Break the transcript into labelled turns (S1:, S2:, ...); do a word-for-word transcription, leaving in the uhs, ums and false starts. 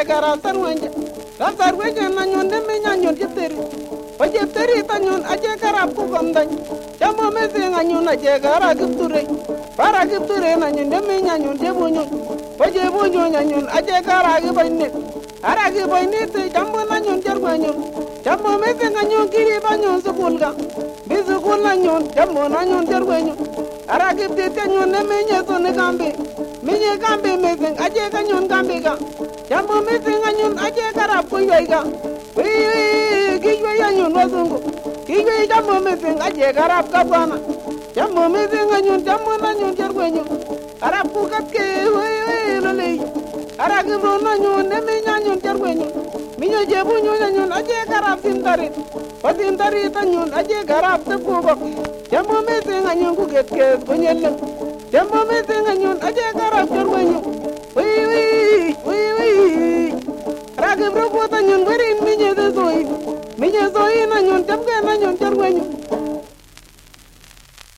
S1: karab sarwanja rab sarwanja nanyun demi nyanyun jipteri pa jipteri tanyun aje karab ku komdany jamo mese nganyun aje kara gipture para gipture nanyun demi nyanyun jebunyun pa jebunyun nyanyun aje kara gibayne ara gibayne te jambo nanyun jarwanyun jambo mese nganyun kiri banyun sukulga bisukul nanyun jambo nanyun jarwanyun ara gipte tanyun demi nyesone kambi minye kambi mese aje kanyun kambi ka jambo mese nganyun aje karab ku yoiga wi kiwe yanyun wasungu kiwe jambo mese aje karab kabana jambo mese nganyun jambo nanyun jarwanyun karab ku katke wi wi lolei ara gimbo nanyun demi nyanyun jarwanyun minyo jebunyu nyanyun aje karab sintarit pasintarit anyun aje karab tepubok jambo mese nganyun ku ketke konyelem jambo mese nganyun aje karab jarwanyun wi wi wi wi ara gimbo tanyun werin minye zoin minye zoin anyun jamke